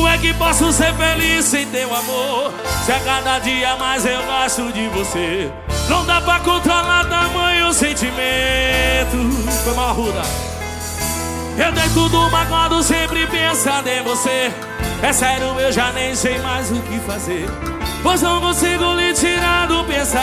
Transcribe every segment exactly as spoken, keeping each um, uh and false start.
é que posso ser feliz sem teu amor? Se a cada dia mais eu gosto de você. Não dá pra controlar tamanho sentimento. Foi mal, Ruda. Eu dei tudo magoado, sempre pensando em você. É sério, eu já nem sei mais o que fazer, pois não consigo lhe tirar do pensamento.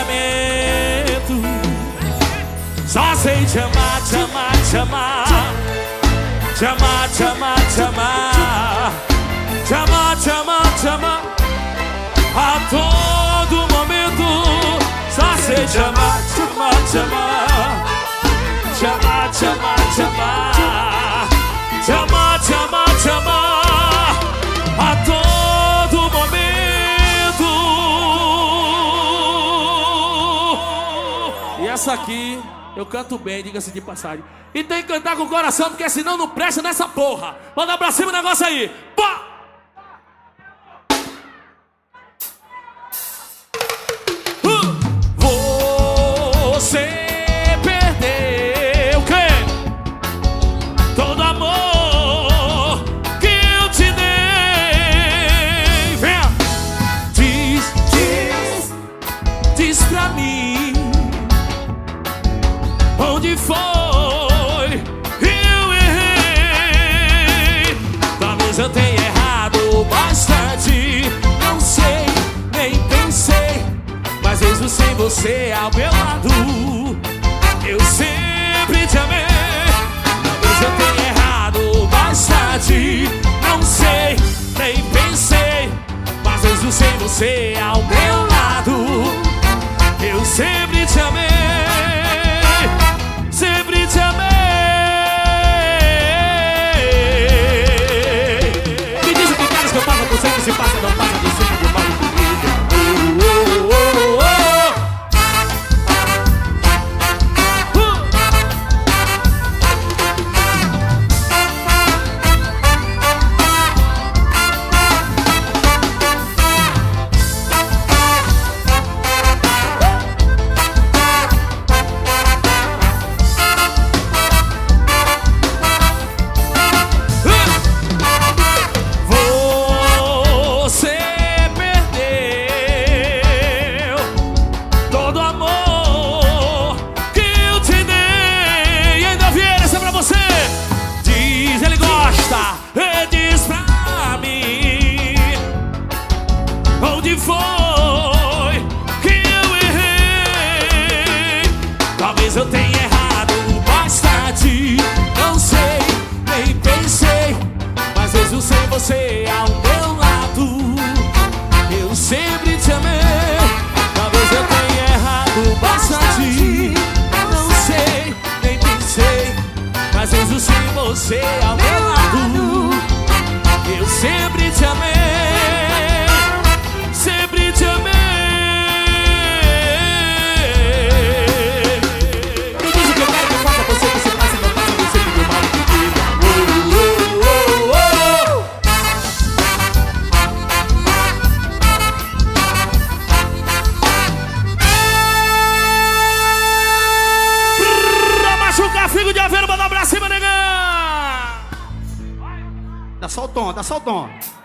Só sei te amar, te amar, te amar. Te amar, te amar, te amar. Te amar, te amar, te amar. A todo momento. Só sei te amar, te amar, te amar. Te amar, te amar, te amar. Te amar, te amar, te amar. A todo momento. E essa aqui eu canto bem, diga-se de passagem. E tem que cantar com o coração, porque senão não presta nessa porra. Manda pra cima o negócio aí. Pá! Você perdeu o quê? Todo amor que eu te dei. Vem! Diz, diz, diz pra mim onde foi eu errei. Talvez eu tenha errado bastante, não sei, nem pensei. Mas mesmo sem você ao meu lado, eu sempre te amei. Talvez eu tenha errado bastante, não sei, nem pensei. Mas mesmo sem você ao meu lado, eu sempre te amei. Sempre te amei. Me diz o que queres que eu faça por sempre. Se passa, não passa do sempre de mal comigo. Oh, oh, oh, eu tenho errado bastante, não sei, nem pensei. Mas mesmo sem você ao meu lado, eu sempre te amei. Talvez eu tenha errado bastante, não sei, nem pensei. Mas mesmo sem você ao meu lado, eu sempre te amei. Sempre te amei. Fico de aveiro, manda pra cima, negão. Dá só o tom, dá só o tom.